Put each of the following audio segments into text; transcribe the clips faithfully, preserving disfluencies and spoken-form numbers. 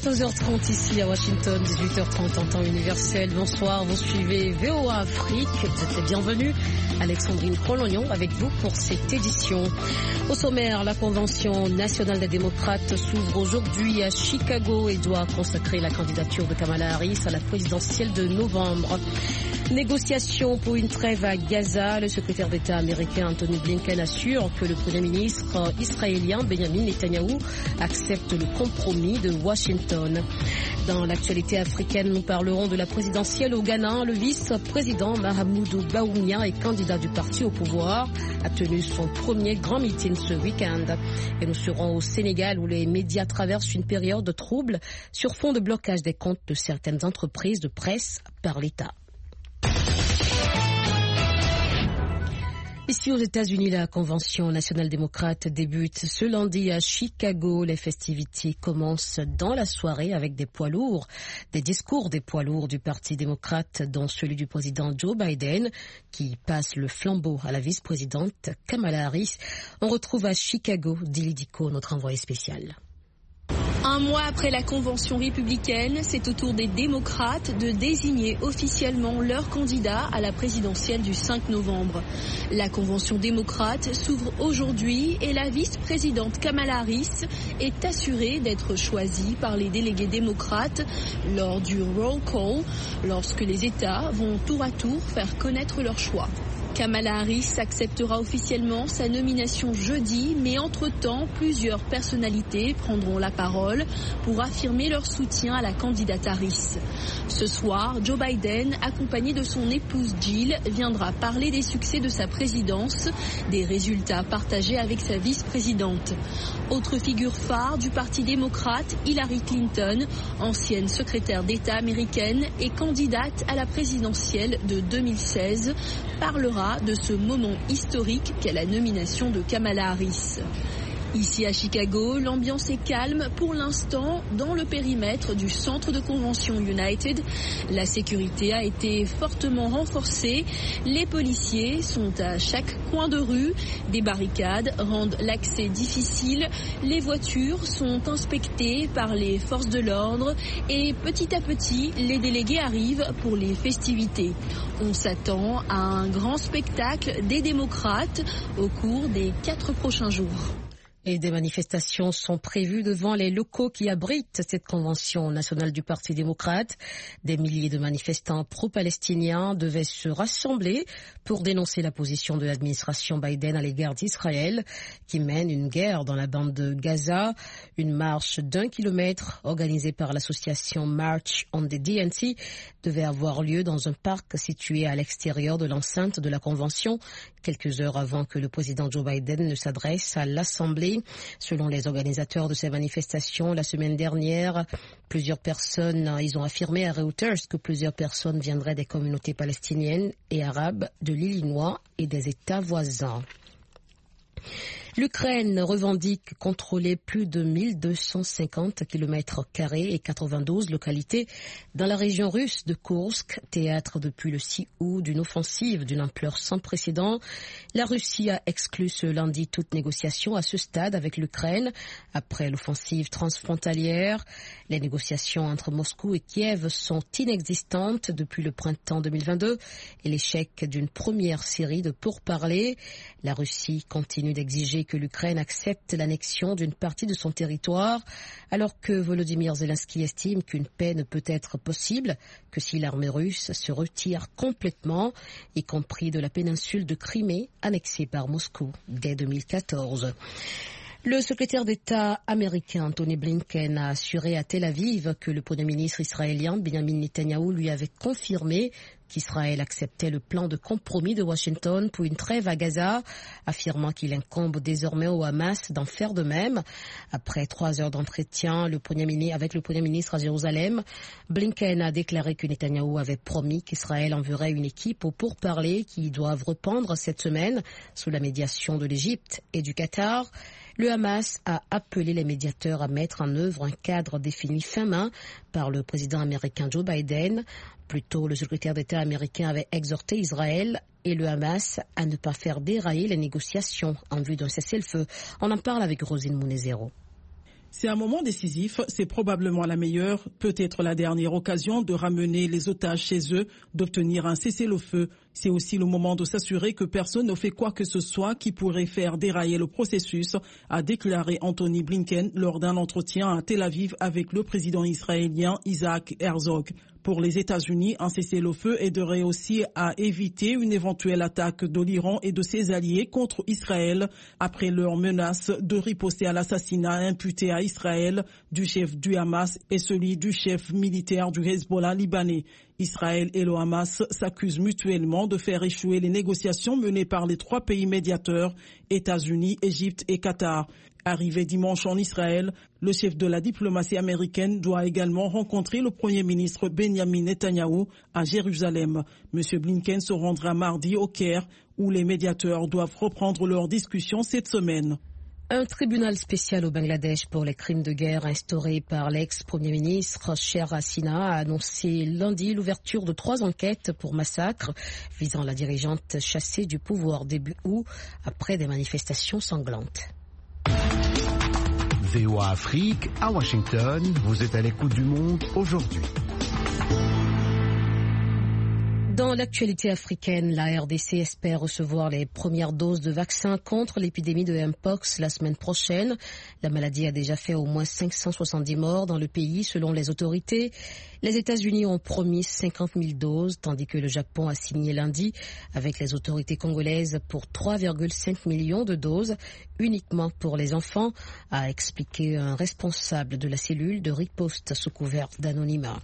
quatorze heures trente ici à Washington, dix-huit heures trente en temps universel. Bonsoir, vous suivez V O A Afrique. Vous êtes les bienvenus. Alexandrine Colognon avec vous pour cette édition. Au sommaire, la Convention nationale des démocrates s'ouvre aujourd'hui à Chicago et doit consacrer la candidature de Kamala Harris à la présidentielle de novembre. Négociations pour une trêve à Gaza. Le secrétaire d'État américain Anthony Blinken assure que le Premier ministre israélien Benjamin Netanyahou accepte le compromis de Washington. Dans l'actualité africaine, nous parlerons de la présidentielle au Ghana. Le vice-président Mahamoudou Bawumia est candidat du parti au pouvoir, a tenu son premier grand meeting ce week-end. Et nous serons au Sénégal où les médias traversent une période de trouble sur fond de blocage des comptes de certaines entreprises de presse par l'État. Ici aux États-Unis, la Convention nationale démocrate débute ce lundi à Chicago. Les festivités commencent dans la soirée avec des poids lourds, des discours des poids lourds du Parti démocrate, dont celui du président Joe Biden, qui passe le flambeau à la vice-présidente Kamala Harris. On retrouve à Chicago Dili Diko, notre envoyé spécial. Un mois après la convention républicaine, c'est au tour des démocrates de désigner officiellement leur candidat à la présidentielle du cinq novembre. La convention démocrate s'ouvre aujourd'hui et la vice-présidente Kamala Harris est assurée d'être choisie par les délégués démocrates lors du roll call, lorsque les États vont tour à tour faire connaître leur choix. Kamala Harris acceptera officiellement sa nomination jeudi, mais entre-temps, plusieurs personnalités prendront la parole pour affirmer leur soutien à la candidate Harris. Ce soir, Joe Biden, accompagné de son épouse Jill, viendra parler des succès de sa présidence, des résultats partagés avec sa vice-présidente. Autre figure phare du Parti démocrate, Hillary Clinton, ancienne secrétaire d'État américaine et candidate à la présidentielle de deux mille seize, parlera de ce moment historique qu'est la nomination de Kamala Harris. Ici à Chicago, l'ambiance est calme pour l'instant dans le périmètre du centre de convention United. La sécurité a été fortement renforcée. Les policiers sont à chaque coin de rue. Des barricades rendent l'accès difficile. Les voitures sont inspectées par les forces de l'ordre et petit à petit, les délégués arrivent pour les festivités. On s'attend à un grand spectacle des démocrates au cours des quatre prochains jours. Et des manifestations sont prévues devant les locaux qui abritent cette convention nationale du Parti démocrate. Des milliers de manifestants pro-palestiniens devaient se rassembler pour dénoncer la position de l'administration Biden à l'égard d'Israël, qui mène une guerre dans la bande de Gaza. Une marche d'un kilomètre organisée par l'association March on the D N C devait avoir lieu dans un parc situé à l'extérieur de l'enceinte de la convention, quelques heures avant que le président Joe Biden ne s'adresse à l'Assemblée. Selon les organisateurs de ces manifestations, la semaine dernière, plusieurs personnes, ils ont affirmé à Reuters que plusieurs personnes viendraient des communautés palestiniennes et arabes de l'Illinois et des États voisins. L'Ukraine revendique contrôler plus de mille deux cent cinquante kilomètres carrés et quatre-vingt-douze localités dans la région russe de Koursk, théâtre depuis le six août d'une offensive d'une ampleur sans précédent. La Russie a exclu ce lundi toute négociation à ce stade avec l'Ukraine après l'offensive transfrontalière. Les négociations entre Moscou et Kiev sont inexistantes depuis le printemps deux mille vingt-deux et l'échec d'une première série de pourparlers. La Russie continue d'exiger que l'Ukraine accepte l'annexion d'une partie de son territoire, alors que Volodymyr Zelensky estime qu'une paix ne peut être possible que si l'armée russe se retire complètement, y compris de la péninsule de Crimée, annexée par Moscou dès deux mille quatorze. Le secrétaire d'État américain Anthony Blinken a assuré à Tel Aviv que le Premier ministre israélien Benjamin Netanyahou lui avait confirmé qu'Israël acceptait le plan de compromis de Washington pour une trêve à Gaza, affirmant qu'il incombe désormais au Hamas d'en faire de même. Après trois heures d'entretien le Premier ministre, avec le Premier ministre à Jérusalem, Blinken a déclaré que Netanyahou avait promis qu'Israël enverrait une équipe aux pourparlers qui doivent reprendre cette semaine sous la médiation de l'Égypte et du Qatar. Le Hamas a appelé les médiateurs à mettre en œuvre un cadre défini fin mai par le président américain Joe Biden. Plus tôt, le secrétaire d'État américain avait exhorté Israël et le Hamas à ne pas faire dérailler les négociations en vue d'un cessez-le-feu. On en parle avec Rosine Mounezero. C'est un moment décisif, c'est probablement la meilleure, peut-être la dernière occasion de ramener les otages chez eux, d'obtenir un cessez-le-feu. C'est aussi le moment de s'assurer que personne ne fait quoi que ce soit qui pourrait faire dérailler le processus, a déclaré Anthony Blinken lors d'un entretien à Tel Aviv avec le président israélien Isaac Herzog. Pour les États-Unis, un cessez-le-feu aiderait aussi à éviter une éventuelle attaque de l'Iran et de ses alliés contre Israël après leur menace de riposter à l'assassinat imputé à Israël du chef du Hamas et celui du chef militaire du Hezbollah libanais. Israël et le Hamas s'accusent mutuellement de faire échouer les négociations menées par les trois pays médiateurs, États-Unis, Égypte et Qatar. Arrivé dimanche en Israël, le chef de la diplomatie américaine doit également rencontrer le Premier ministre Benjamin Netanyahou à Jérusalem. Monsieur Blinken se rendra mardi au Caire, où les médiateurs doivent reprendre leurs discussions cette semaine. Un tribunal spécial au Bangladesh pour les crimes de guerre instauré par l'ex-premier ministre Sheikh Hasina a annoncé lundi l'ouverture de trois enquêtes pour massacre visant la dirigeante chassée du pouvoir début août après des manifestations sanglantes. V O A Afrique, à Washington, vous êtes à l'écoute du monde aujourd'hui. Dans l'actualité africaine, la R D C espère recevoir les premières doses de vaccins contre l'épidémie de Mpox la semaine prochaine. La maladie a déjà fait au moins cinq cent soixante-dix morts dans le pays selon les autorités. Les États-Unis ont promis cinquante mille doses, tandis que le Japon a signé lundi avec les autorités congolaises pour trois virgule cinq millions de doses, uniquement pour les enfants, a expliqué un responsable de la cellule de riposte sous couvert d'anonymat.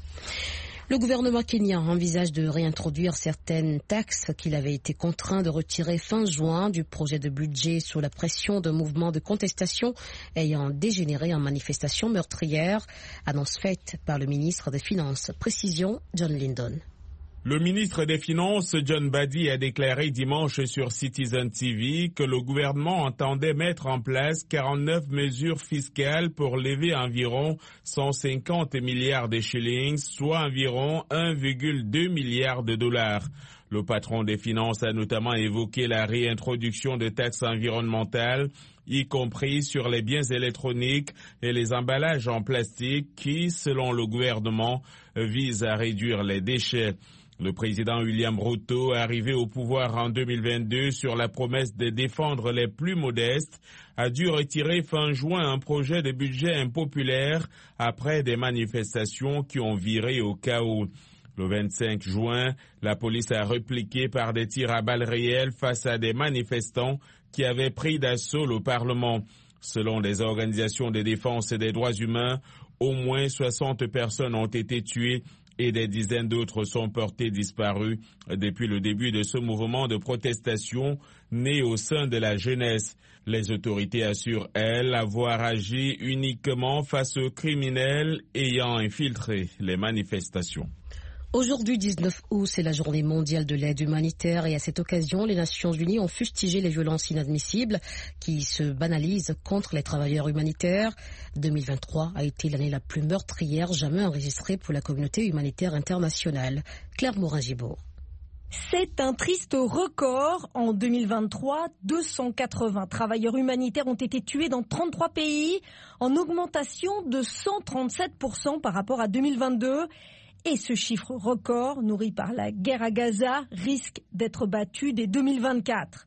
Le gouvernement kenyan envisage de réintroduire certaines taxes qu'il avait été contraint de retirer fin juin du projet de budget sous la pression de mouvements de contestation ayant dégénéré en manifestations meurtrières. Annonce faite par le ministre des Finances. Précision, John Lyndon. Le ministre des Finances, John Badi, a déclaré dimanche sur Citizen T V que le gouvernement entendait mettre en place quarante-neuf mesures fiscales pour lever environ cent cinquante milliards de shillings, soit environ un virgule deux milliard de dollars. Le patron des finances a notamment évoqué la réintroduction de taxes environnementales, y compris sur les biens électroniques et les emballages en plastique qui, selon le gouvernement, visent à réduire les déchets. Le président William Ruto, arrivé au pouvoir en deux mille vingt-deux sur la promesse de défendre les plus modestes, a dû retirer fin juin un projet de budget impopulaire après des manifestations qui ont viré au chaos. Le vingt-cinq juin, la police a répliqué par des tirs à balles réelles face à des manifestants qui avaient pris d'assaut le Parlement. Selon les organisations de défense des droits humains, au moins soixante personnes ont été tuées et des dizaines d'autres sont portées disparues depuis le début de ce mouvement de protestation né au sein de la jeunesse. Les autorités assurent, elles, avoir agi uniquement face aux criminels ayant infiltré les manifestations. Aujourd'hui, dix-neuf août, c'est la journée mondiale de l'aide humanitaire et à cette occasion, les Nations Unies ont fustigé les violences inadmissibles qui se banalisent contre les travailleurs humanitaires. deux mille vingt-trois a été l'année la plus meurtrière jamais enregistrée pour la communauté humanitaire internationale. Claire Morin-Gibault. C'est un triste record. En deux mille vingt-trois, deux cent quatre-vingts travailleurs humanitaires ont été tués dans trente-trois pays, en augmentation de cent trente-sept pour cent par rapport à deux mille vingt-deux. Et ce chiffre record, nourri par la guerre à Gaza, risque d'être battu dès deux mille vingt-quatre.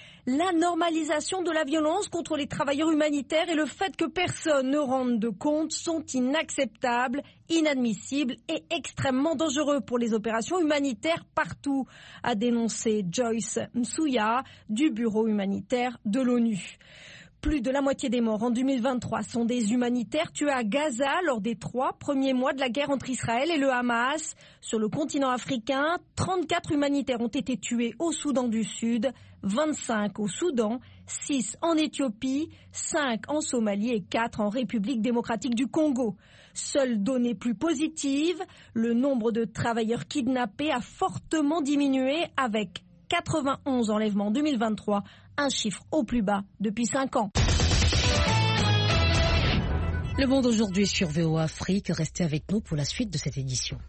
La normalisation de la violence contre les travailleurs humanitaires et le fait que personne ne rende de compte sont inacceptables, inadmissibles et extrêmement dangereux pour les opérations humanitaires partout, a dénoncé Joyce Msuya du Bureau humanitaire de l'ONU. Plus de la moitié des morts en deux mille vingt-trois sont des humanitaires tués à Gaza lors des trois premiers mois de la guerre entre Israël et le Hamas. Sur le continent africain, trente-quatre humanitaires ont été tués au Soudan du Sud, vingt-cinq au Soudan, six en Éthiopie, cinq en Somalie et quatre en République démocratique du Congo. Seule donnée plus positive, le nombre de travailleurs kidnappés a fortement diminué avec quatre-vingt-onze enlèvements en deux mille vingt-trois, un chiffre au plus bas depuis cinq ans. Le Monde aujourd'hui sur V O A Afrique. Restez avec nous pour la suite de cette édition.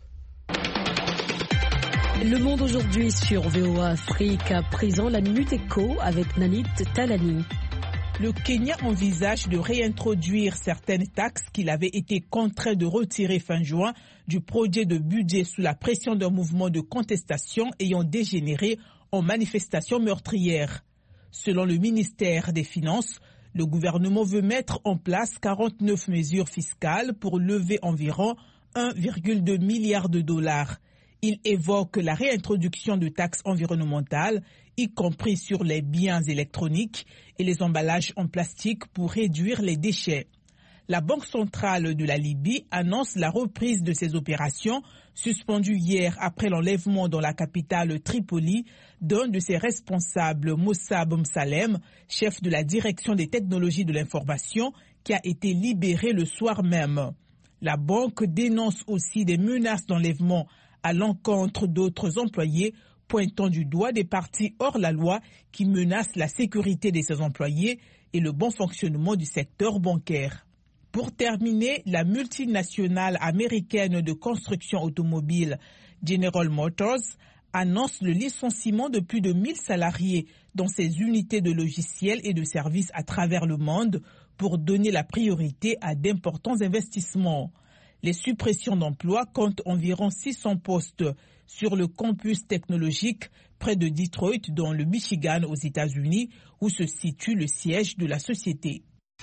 Le Monde aujourd'hui sur V O A Afrique. À présent, la Minute Éco avec Nanit Talani. Le Kenya envisage de réintroduire certaines taxes qu'il avait été contraint de retirer fin juin du projet de budget sous la pression d'un mouvement de contestation ayant dégénéré en manifestation meurtrière. Selon le ministère des Finances, le gouvernement veut mettre en place quarante-neuf mesures fiscales pour lever environ un virgule deux milliard de dollars. Il évoque la réintroduction de taxes environnementales, y compris sur les biens électroniques et les emballages en plastique pour réduire les déchets. La Banque centrale de la Libye annonce la reprise de ces opérations, suspendues hier après l'enlèvement dans la capitale Tripoli d'un de ses responsables, Moussa Bomsalem, chef de la direction des technologies de l'information, qui a été libéré le soir même. La banque dénonce aussi des menaces d'enlèvement à l'encontre d'autres employés, pointant du doigt des partis hors la loi qui menacent la sécurité de ses employés et le bon fonctionnement du secteur bancaire. Pour terminer, la multinationale américaine de construction automobile General Motors annonce le licenciement de plus de mille salariés dans ses unités de logiciels et de services à travers le monde pour donner la priorité à d'importants investissements. Les suppressions d'emplois comptent environ six cents postes sur le campus technologique près de Detroit, dans le Michigan, aux États-Unis, où se situe le siège de la société.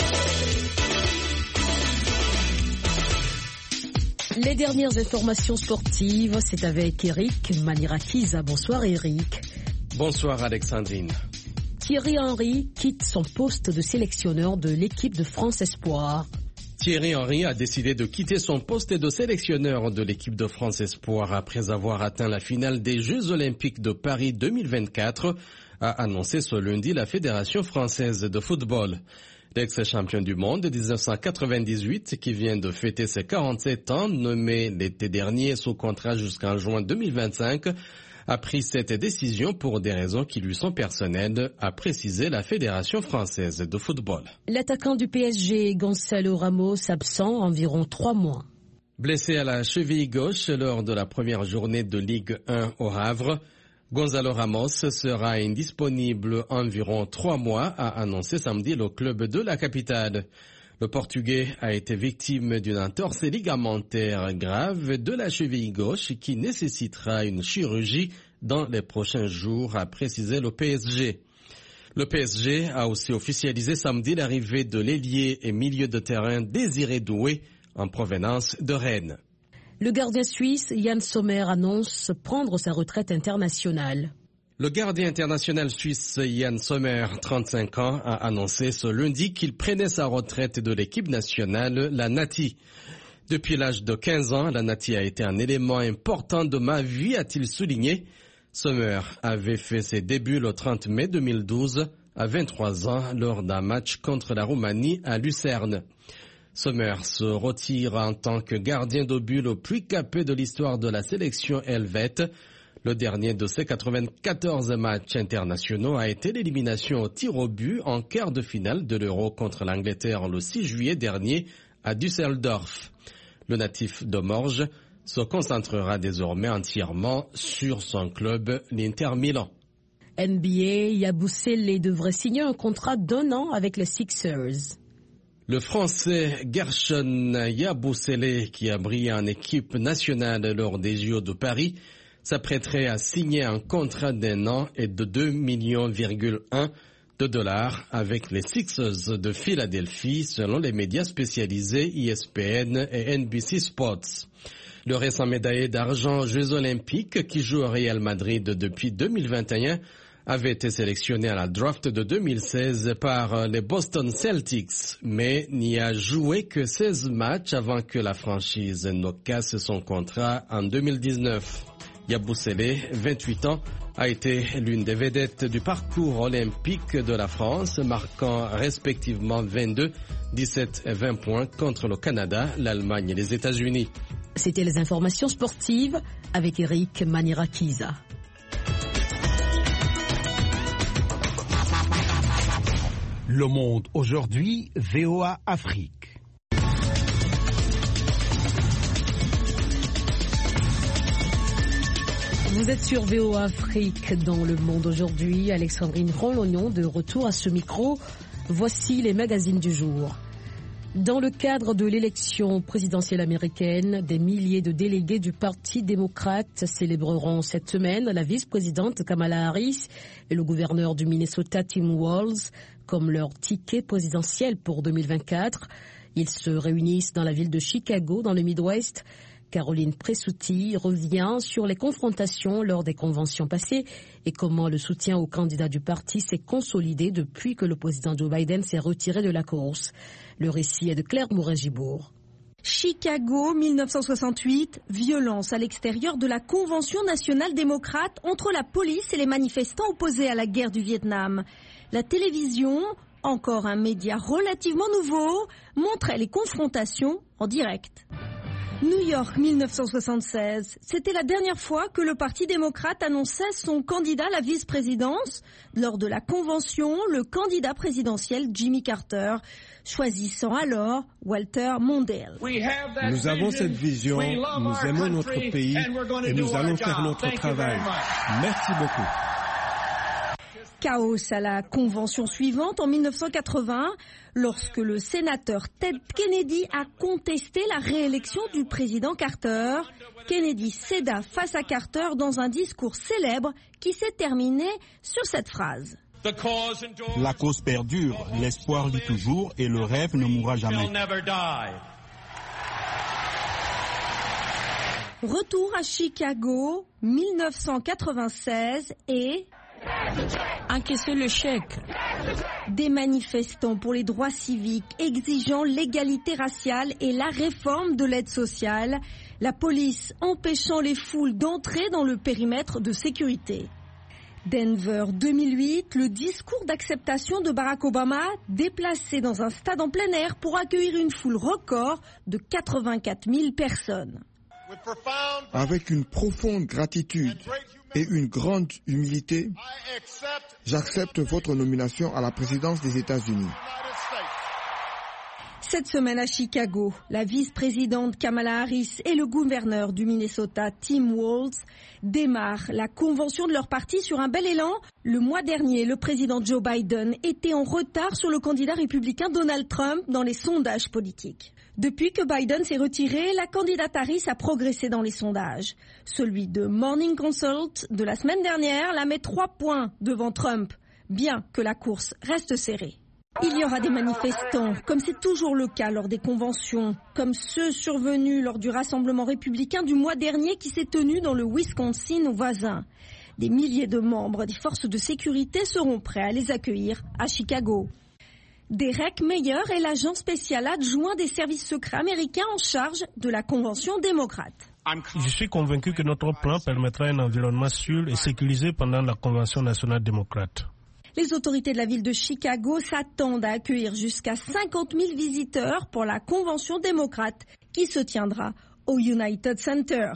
Les dernières informations sportives, c'est avec Eric Manirakiza. Bonsoir Eric. Bonsoir Alexandrine. Thierry Henry quitte son poste de sélectionneur de l'équipe de France Espoir. Thierry Henry a décidé de quitter son poste de sélectionneur de l'équipe de France Espoir après avoir atteint la finale des Jeux Olympiques de Paris deux mille vingt-quatre, a annoncé ce lundi la Fédération française de football. L'ex-champion du monde de dix-neuf cent quatre-vingt-dix-huit, qui vient de fêter ses quarante-sept ans, nommé l'été dernier sous contrat jusqu'en juin deux mille vingt-cinq, a pris cette décision pour des raisons qui lui sont personnelles, a précisé la Fédération française de football. L'attaquant du P S G, Gonzalo Ramos, absent environ trois mois. Blessé à la cheville gauche lors de la première journée de Ligue un au Havre, Gonzalo Ramos sera indisponible environ trois mois, a annoncé samedi le club de la capitale. Le Portugais a été victime d'une entorse ligamentaire grave de la cheville gauche qui nécessitera une chirurgie dans les prochains jours, a précisé le P S G. Le P S G a aussi officialisé samedi l'arrivée de l'ailier et milieu de terrain Désiré Doué en provenance de Rennes. Le gardien suisse Yann Sommer annonce prendre sa retraite internationale. Le gardien international suisse Yann Sommer, trente-cinq ans, a annoncé ce lundi qu'il prenait sa retraite de l'équipe nationale, la Nati. Depuis l'âge de quinze ans, la Nati a été un élément important de ma vie, a-t-il souligné. Sommer avait fait ses débuts le trente mai deux mille douze, à vingt-trois ans, lors d'un match contre la Roumanie à Lucerne. Sommer se retire en tant que gardien de but le plus capé de l'histoire de la sélection helvète. Le dernier de ses quatre-vingt-quatorze matchs internationaux a été l'élimination au tir au but en quart de finale de l'Euro contre l'Angleterre le six juillet dernier à Düsseldorf. Le natif de Morges se concentrera désormais entièrement sur son club, l'Inter Milan. N B A, Yabusele devrait signer un contrat d'un an avec les Sixers. Le Français Gershon Yabusele, qui a brillé en équipe nationale lors des J O de Paris, s'apprêterait à signer un contrat d'un an et de deux virgule un millions de dollars avec les Sixers de Philadelphie, selon les médias spécialisés E S P N et N B C Sports. Le récent médaillé d'argent aux Jeux Olympiques, qui joue au Real Madrid depuis deux mille vingt et un, avait été sélectionné à la draft de deux mille seize par les Boston Celtics, mais n'y a joué que seize matchs avant que la franchise ne casse son contrat en deux mille dix-neuf. Yabusele, vingt-huit ans, a été l'une des vedettes du parcours olympique de la France, marquant respectivement vingt-deux, dix-sept et vingt points contre le Canada, l'Allemagne et les États-Unis. C'était les informations sportives avec Eric Manirakiza. Le Monde aujourd'hui, V O A Afrique. Vous êtes sur V O A Afrique dans Le Monde aujourd'hui. Alexandrine Rolognon de retour à ce micro Voici les magazines du jour. Dans le cadre de l'élection présidentielle américaine, des milliers de délégués du Parti démocrate célébreront cette semaine la vice-présidente Kamala Harris et le gouverneur du Minnesota Tim Walz comme leur ticket présidentiel pour deux mille vingt-quatre. Ils se réunissent dans la ville de Chicago, dans le Midwest. Caroline Presutti revient sur les confrontations lors des conventions passées et comment le soutien aux candidats du parti s'est consolidé depuis que le président Joe Biden s'est retiré de la course. Le récit est de Claire Mouret-Gibourg. Chicago, mille neuf cent soixante-huit, violence à l'extérieur de la Convention nationale démocrate entre la police et les manifestants opposés à la guerre du Vietnam. La télévision, encore un média relativement nouveau, montrait les confrontations en direct. New York, mille neuf cent soixante-seize. C'était la dernière fois que le Parti démocrate annonçait son candidat à la vice-présidence. Lors de la convention, le candidat présidentiel Jimmy Carter, choisissant alors Walter Mondale. Nous avons cette vision, nous aimons notre pays et nous allons faire notre travail. Merci beaucoup. Chaos à la convention suivante en mille neuf cent quatre-vingts, lorsque le sénateur Ted Kennedy a contesté la réélection du président Carter. Kennedy céda face à Carter dans un discours célèbre qui s'est terminé sur cette phrase. La cause perdure, l'espoir vit toujours et le rêve ne mourra jamais. Retour à Chicago, mille neuf cent quatre-vingt-seize et... encaisser le chèque. Des manifestants pour les droits civiques exigeant l'égalité raciale et la réforme de l'aide sociale, la police empêchant les foules d'entrer dans le périmètre de sécurité. Denver deux mille huit, le discours d'acceptation de Barack Obama déplacé dans un stade en plein air pour accueillir une foule record de quatre-vingt-quatre mille personnes. Avec une profonde gratitude et une grande humilité, j'accepte votre nomination à la présidence des États-Unis. Cette semaine à Chicago, la vice-présidente Kamala Harris et le gouverneur du Minnesota Tim Walz démarrent la convention de leur parti sur un bel élan. Le mois dernier, le président Joe Biden était en retard sur le candidat républicain Donald Trump dans les sondages politiques. Depuis que Biden s'est retiré, la candidate Harris a progressé dans les sondages. Celui de Morning Consult de la semaine dernière la met trois points devant Trump, bien que la course reste serrée. Il y aura des manifestants, comme c'est toujours le cas lors des conventions, comme ceux survenus lors du rassemblement républicain du mois dernier qui s'est tenu dans le Wisconsin voisin. Des milliers de membres des forces de sécurité seront prêts à les accueillir à Chicago. Derek Meyer est l'agent spécial adjoint des services secrets américains en charge de la Convention démocrate. Je suis convaincu que notre plan permettra un environnement sûr et sécurisé pendant la Convention nationale démocrate. Les autorités de la ville de Chicago s'attendent à accueillir jusqu'à cinquante mille visiteurs pour la Convention démocrate qui se tiendra au United Center.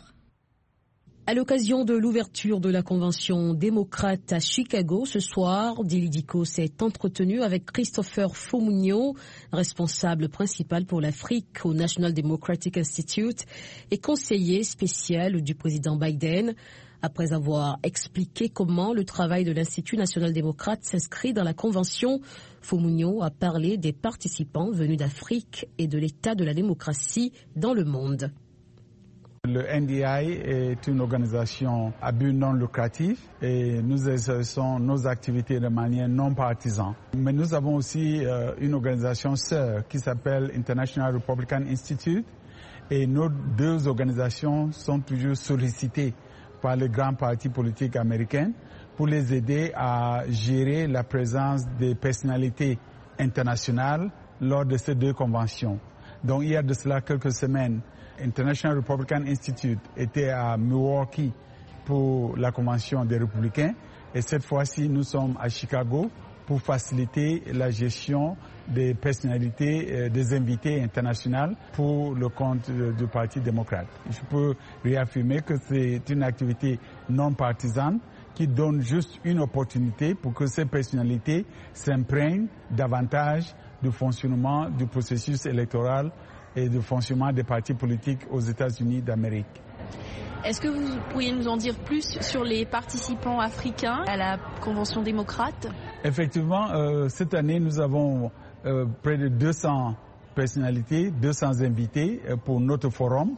À l'occasion de l'ouverture de la Convention démocrate à Chicago ce soir, Dilidico s'est entretenu avec Christopher Fomunyo, responsable principal pour l'Afrique au National Democratic Institute et conseiller spécial du président Biden. Après avoir expliqué comment le travail de l'Institut national démocrate s'inscrit dans la Convention, Fomunyo a parlé des participants venus d'Afrique et de l'état de la démocratie dans le monde. Le N D I est une organisation à but non lucratif et nous exerçons nos activités de manière non partisane. Mais nous avons aussi euh, une organisation sœur qui s'appelle International Republican Institute et nos deux organisations sont toujours sollicitées par les grands partis politiques américains pour les aider à gérer la présence des personnalités internationales lors de ces deux conventions. Donc il y a de cela quelques semaines, International Republican Institute était à Milwaukee pour la convention des républicains et cette fois-ci nous sommes à Chicago pour faciliter la gestion des personnalités, euh, des invités internationaux pour le compte euh, du Parti démocrate. Je peux réaffirmer que c'est une activité non partisane qui donne juste une opportunité pour que ces personnalités s'imprègnent davantage du fonctionnement du processus électoral et du fonctionnement des partis politiques aux États-Unis d'Amérique. Est-ce que vous pourriez nous en dire plus sur les participants africains à la Convention démocrate ? Effectivement, euh, cette année, nous avons euh, près de deux cents personnalités, deux cents invités euh, pour notre forum.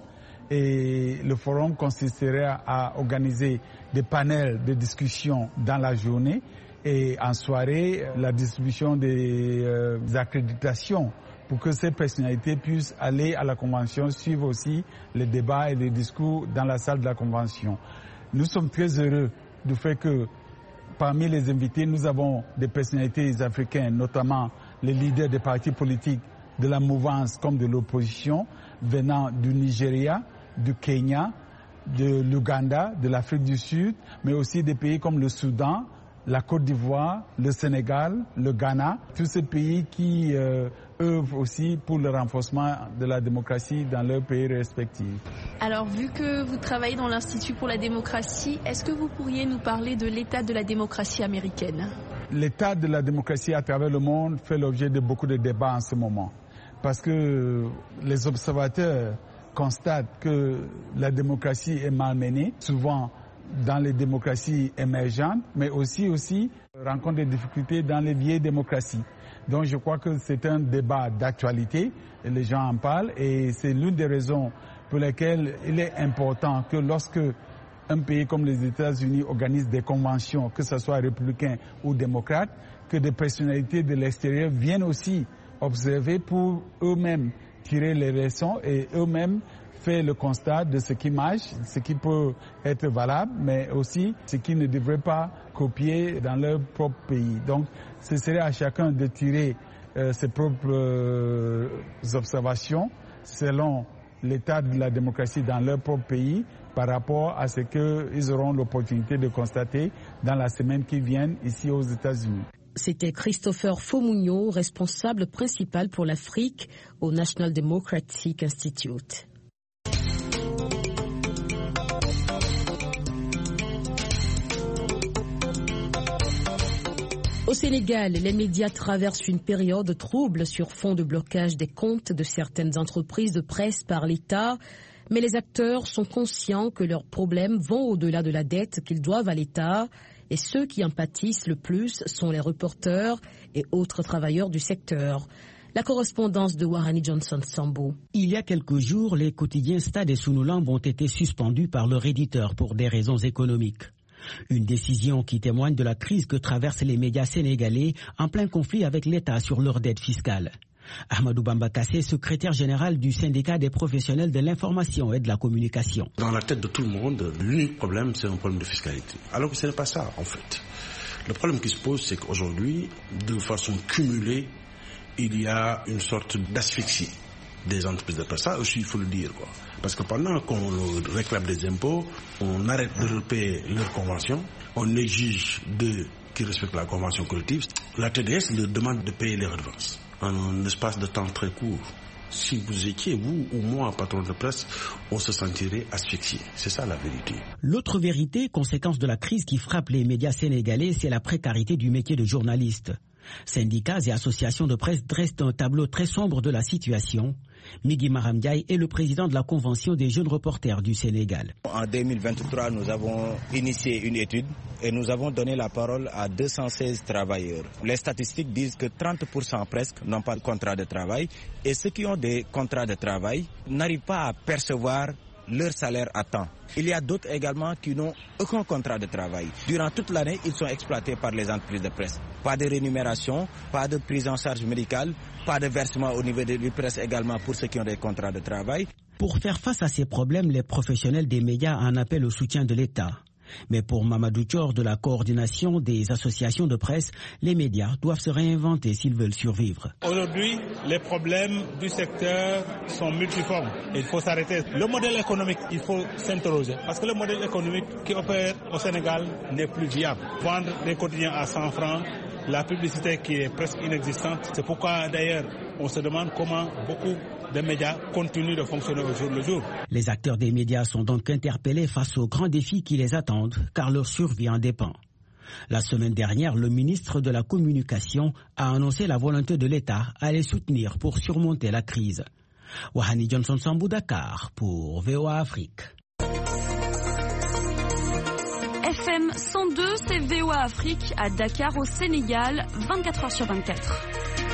Et le forum consisterait à organiser des panels de discussion dans la journée et en soirée, la distribution des, euh, des accréditations pour que ces personnalités puissent aller à la convention, suivre aussi les débats et les discours dans la salle de la convention. Nous sommes très heureux du fait que parmi les invités, nous avons des personnalités africaines, notamment les leaders des partis politiques de la mouvance comme de l'opposition, venant du Nigeria, du Kenya, de l'Ouganda, de l'Afrique du Sud, mais aussi des pays comme le Soudan, la Côte d'Ivoire, le Sénégal, le Ghana, tous ces pays qui euh, œuvrent aussi pour le renforcement de la démocratie dans leurs pays respectifs. Alors, vu que vous travaillez dans l'Institut pour la démocratie, est-ce que vous pourriez nous parler de l'état de la démocratie américaine? L'état de la démocratie à travers le monde fait l'objet de beaucoup de débats en ce moment, parce que les observateurs constatent que la démocratie est malmenée, souvent dans les démocraties émergentes, mais aussi, aussi rencontre des difficultés dans les vieilles démocraties. Donc je crois que c'est un débat d'actualité, et les gens en parlent, et c'est l'une des raisons pour lesquelles il est important que lorsque un pays comme les États-Unis organise des conventions, que ce soit républicain ou démocrate, que des personnalités de l'extérieur viennent aussi observer pour eux-mêmes tirer les leçons et eux-mêmes faire le constat de ce qui marche, ce qui peut être valable, mais aussi ce qui ne devrait pas copier dans leur propre pays. Donc, ce serait à chacun de tirer euh, ses propres euh, observations selon l'état de la démocratie dans leur propre pays par rapport à ce qu'ils auront l'opportunité de constater dans la semaine qui vient ici aux États-Unis. C'était Christopher Fomunyo, responsable principal pour l'Afrique au National Democratic Institute. Au Sénégal, les médias traversent une période trouble sur fond de blocage des comptes de certaines entreprises de presse par l'État. Mais les acteurs sont conscients que leurs problèmes vont au-delà de la dette qu'ils doivent à l'État. Et ceux qui en pâtissent le plus sont les reporters et autres travailleurs du secteur. La correspondance de Wahani Johnson Sambo. Il y a quelques jours, les quotidiens Stade et Sunulamb ont été suspendus par leur éditeur pour des raisons économiques. Une décision qui témoigne de la crise que traversent les médias sénégalais en plein conflit avec l'État sur leur dette fiscale. Ahmadou Bamba Kassé, secrétaire général du syndicat des professionnels de l'information et de la communication. Dans la tête de tout le monde, l'unique problème, c'est un problème de fiscalité. Alors que ce n'est pas ça, en fait. Le problème qui se pose, c'est qu'aujourd'hui, de façon cumulée, il y a une sorte d'asphyxie des entreprises de presse. Ça aussi, il faut le dire, quoi. Parce que pendant qu'on réclame des impôts, on arrête de payer leurs conventions, on exige d'eux qu'ils respectent la convention collective. La T D S leur demande de payer les redevances en un espace de temps très court. Si vous étiez, vous ou moi, patron de presse, on se sentirait asphyxié. C'est ça la vérité. L'autre vérité, conséquence de la crise qui frappe les médias sénégalais, c'est la précarité du métier de journaliste. Syndicats et associations de presse dressent un tableau très sombre de la situation. Migui Maram Ndiaye est le président de la Convention des jeunes reporters du Sénégal. En deux mille vingt-trois, nous avons initié une étude et nous avons donné la parole à deux cent seize travailleurs. Les statistiques disent que trente pour cent presque n'ont pas de contrat de travail et ceux qui ont des contrats de travail n'arrivent pas à percevoir leur salaire à temps. Il y a d'autres également qui n'ont aucun contrat de travail. Durant toute l'année, ils sont exploités par les entreprises de presse. Pas de rémunération, pas de prise en charge médicale, pas de versement au niveau de la presse également pour ceux qui ont des contrats de travail. Pour faire face à ces problèmes, les professionnels des médias en appellent au soutien de l'État. Mais pour Mamadou Thior de la coordination des associations de presse, les médias doivent se réinventer s'ils veulent survivre. Aujourd'hui, les problèmes du secteur sont multiformes. Il faut s'arrêter. Le modèle économique, il faut s'interroger. Parce que le modèle économique qui opère au Sénégal n'est plus viable. Vendre des quotidiens à cent francs, la publicité qui est presque inexistante. C'est pourquoi d'ailleurs on se demande comment beaucoup de médias continuent de fonctionner au jour le jour. Les acteurs des médias sont donc interpellés face aux grands défis qui les attendent, car leur survie en dépend. La semaine dernière, le ministre de la Communication a annoncé la volonté de l'État à les soutenir pour surmonter la crise. Wahani Johnson Sambou, Dakar, pour V O A Afrique. F M cent deux, c'est V O A Afrique à Dakar au Sénégal, vingt-quatre heures sur vingt-quatre.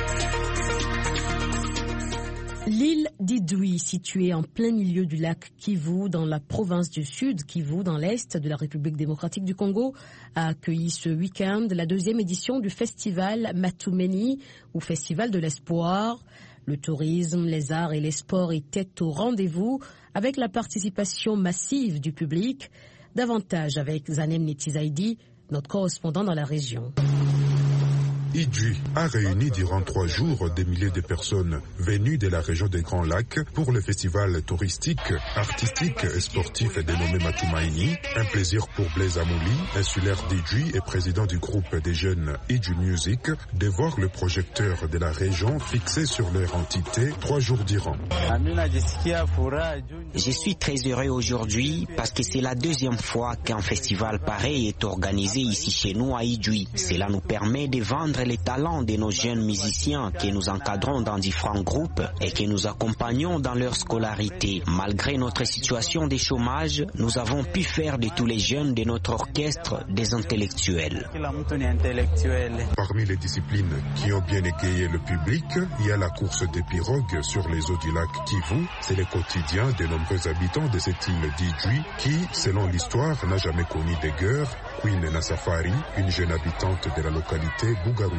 L'île d'Idjouï, située en plein milieu du lac Kivu, dans la province du Sud Kivu, dans l'est de la République démocratique du Congo, a accueilli ce week-end la deuxième édition du festival Matumeni, ou Festival de l'Espoir. Le tourisme, les arts et les sports étaient au rendez-vous, avec la participation massive du public. Davantage avec Zanem Netizaidi, notre correspondant dans la région. Idjouï a réuni durant trois jours des milliers de personnes venues de la région des Grands Lacs pour le festival touristique, artistique et sportif dénommé Matumaini. Un plaisir pour Blaise Amouli, insulaire d'Idjouï et président du groupe des jeunes Idjouï Music, de voir le projecteur de la région fixé sur leur entité trois jours durant. Je suis très heureux aujourd'hui parce que c'est la deuxième fois qu'un festival pareil est organisé ici chez nous à Idjouï. Cela nous permet de vendre les talents de nos jeunes musiciens que nous encadrons dans différents groupes et que nous accompagnons dans leur scolarité. Malgré notre situation de chômage, nous avons pu faire de tous les jeunes de notre orchestre des intellectuels. Parmi les disciplines qui ont bien égayé le public, il y a la course des pirogues sur les eaux du lac Kivu. C'est le quotidien des nombreux habitants de cette île d'Idjouï qui, selon l'histoire, n'a jamais connu de guerre. Queen Nasafari, une jeune habitante de la localité Bougarou.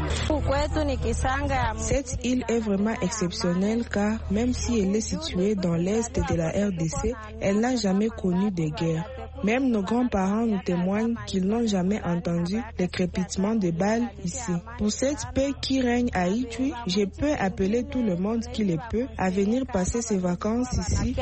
Cette île est vraiment exceptionnelle car même si elle est située dans l'est de la R D C, elle n'a jamais connu de guerre. Même nos grands-parents nous témoignent qu'ils n'ont jamais entendu le crépitement de balles ici. Pour cette paix qui règne à Idjouï, je peux appeler tout le monde qui le peut à venir passer ses vacances ici.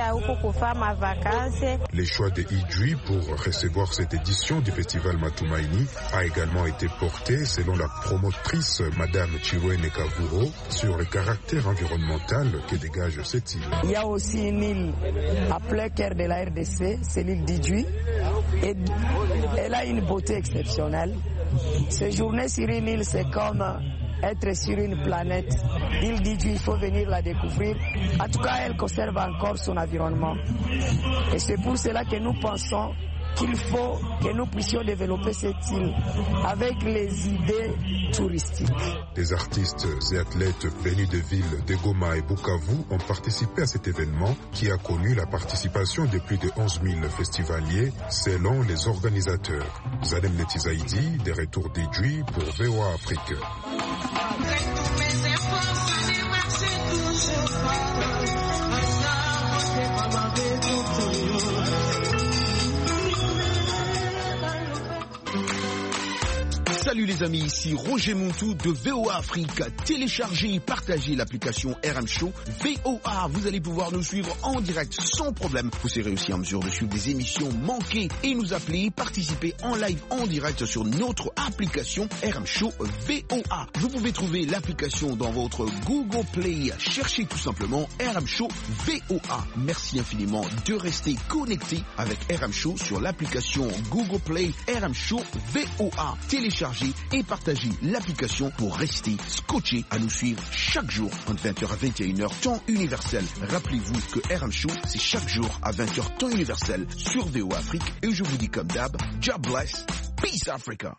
Le choix de Idjouï pour recevoir cette édition du festival Matumaini a également été porté, selon la promotrice Madame Chiwene Kavuro, sur le caractère environnemental que dégage cette île. Il y a aussi une île à plein cœur de la R D C, c'est l'île d'Idjouï. Et elle a une beauté exceptionnelle. Séjourner sur une île, c'est comme être sur une planète. L'île d'Idjouï, il faut venir la découvrir. En tout cas, elle conserve encore son environnement. Et c'est pour cela que nous pensons qu'il faut que nous puissions développer cette île avec les idées touristiques. Des artistes et athlètes venus de villes de Goma et Bukavu ont participé à cet événement qui a connu la participation de plus de onze mille festivaliers selon les organisateurs. Zanem Netizaidi, des retours d'Idjouï pour V O A Afrique. Salut les amis, ici Roger Montou de V O A Afrique. Téléchargez et partagez l'application R M Show V O A. Vous allez pouvoir nous suivre en direct sans problème. Vous serez aussi en mesure de suivre des émissions manquées et nous appeler, participer en live en direct sur notre application R M Show V O A. Vous pouvez trouver l'application dans votre Google Play. Cherchez tout simplement R M Show V O A. Merci infiniment de rester connecté avec R M Show sur l'application Google Play R M Show V O A. Téléchargez et partagez l'application pour rester scotché à nous suivre chaque jour entre vingt heures à vingt et une heures temps universel. Rappelez-vous que R M Show c'est chaque jour à vingt heures temps universel sur V O A Afrique et je vous dis comme d'hab, God bless, peace Africa.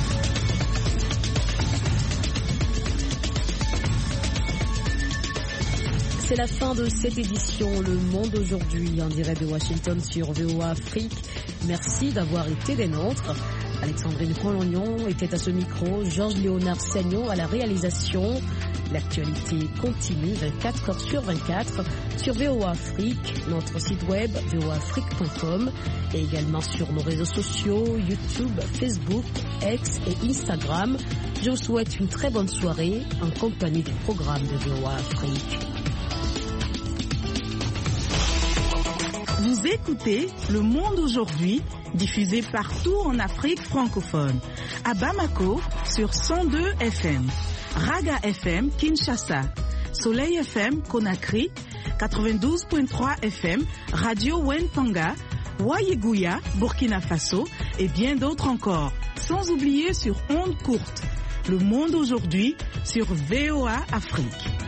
C'est la fin de cette édition Le Monde aujourd'hui en direct de Washington sur V O A Afrique. Merci d'avoir été des nôtres. Alexandrine Colognon était à ce micro, Georges Léonard Sagnon à la réalisation. L'actualité continue vingt-quatre heures sur vingt-quatre sur V O A Afrique, notre site web v o afrique point com et également sur nos réseaux sociaux YouTube, Facebook, X et Instagram. Je vous souhaite une très bonne soirée en compagnie des programmes de V O A Afrique. Vous écoutez Le Monde aujourd'hui, diffusé partout en Afrique francophone. À Bamako, sur cent deux F M. Raga F M, Kinshasa. Soleil F M, Conakry. quatre-vingt-douze virgule trois F M. Radio Wentanga. Wayeguya, Burkina Faso. Et bien d'autres encore. Sans oublier sur ondes courtes. Le Monde aujourd'hui, sur V O A Afrique.